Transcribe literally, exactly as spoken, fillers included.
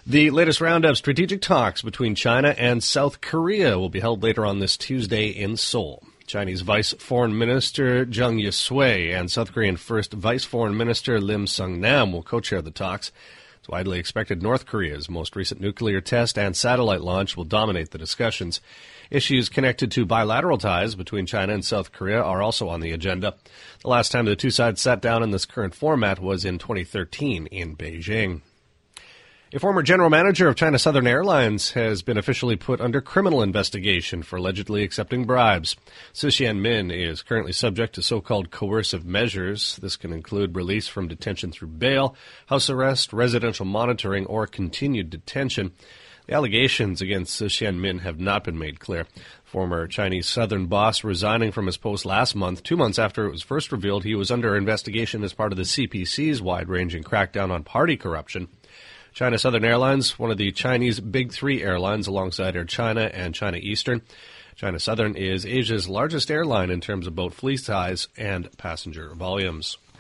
The latest round of strategic talks between China and South Korea will be held later on this Tuesday in Seoul. Chinese Vice Foreign Minister Zhang Yisui and South Korean First Vice Foreign Minister Lim Sung-nam will co-chair the talks. It's widely expected North Korea's most recent nuclear test and satellite launch will dominate the discussions. Issues connected to bilateral ties between China and South Korea are also on the agenda. The last time the two sides sat down in this current format was in twenty thirteen in Beijing. A former general manager of China Southern Airlines has been officially put under criminal investigation for allegedly accepting bribes. Su Xianmin is currently subject to so-called coercive measures. This can include release from detention through bail, house arrest, residential monitoring, or continued detention. The allegations against Su Xianmin have not been made clear. Former Chinese Southern boss resigning from his post last month, two months after it was first revealed he was under investigation as part of the C P C's wide-ranging crackdown on party corruption. China Southern Airlines, one of the Chinese Big Three airlines alongside Air China and China Eastern. China Southern is Asia's largest airline in terms of both fleet size and passenger volumes.